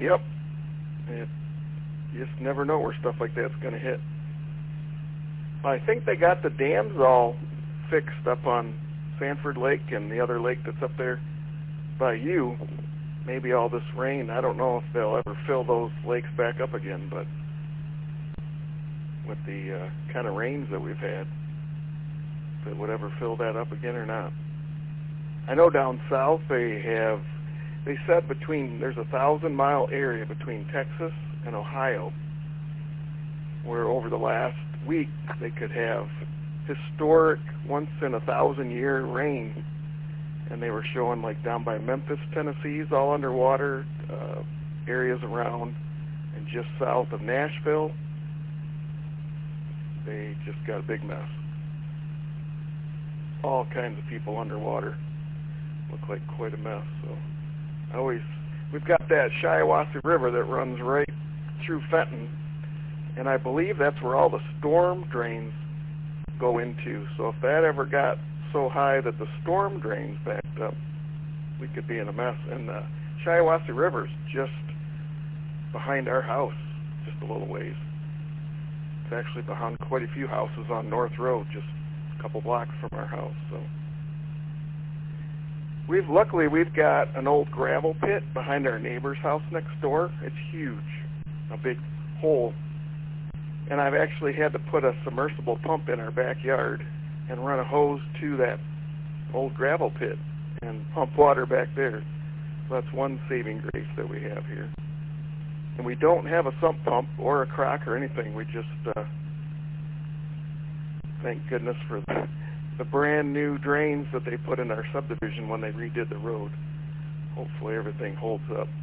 Yep. You just never know where stuff like that's going to hit. I think they got the dams all fixed up on Sanford Lake and the other lake that's up there by you. Maybe all this rain, I don't know if they'll ever fill those lakes back up again, but with the kind of rains that we've had, if it would ever fill that up again or not. I know down south they said there's a 1,000-mile area between Texas and Ohio where over the last week they could have historic once-in-a-1,000-year rain, and they were showing like down by Memphis, Tennessee's all underwater, areas around and just south of Nashville. They just got a big mess. All kinds of people underwater. Look like quite a mess. So we've got that Shiawassee River that runs right through Fenton, and I believe that's where all the storm drains go into. So if that ever got so high that the storm drains backed up, we could be in a mess. And the Shiawassee River's just behind our house, just a little ways. It's actually behind quite a few houses on North Road, just a couple blocks from our house. So luckily we've got an old gravel pit behind our neighbor's house next door. It's huge, a big hole. And I've actually had to put a submersible pump in our backyard and run a hose to that old gravel pit and pump water back there. So that's one saving grace that we have here. And we don't have a sump pump or a crock or anything. We just, thank goodness for the brand new drains that they put in our subdivision when they redid the road. Hopefully everything holds up.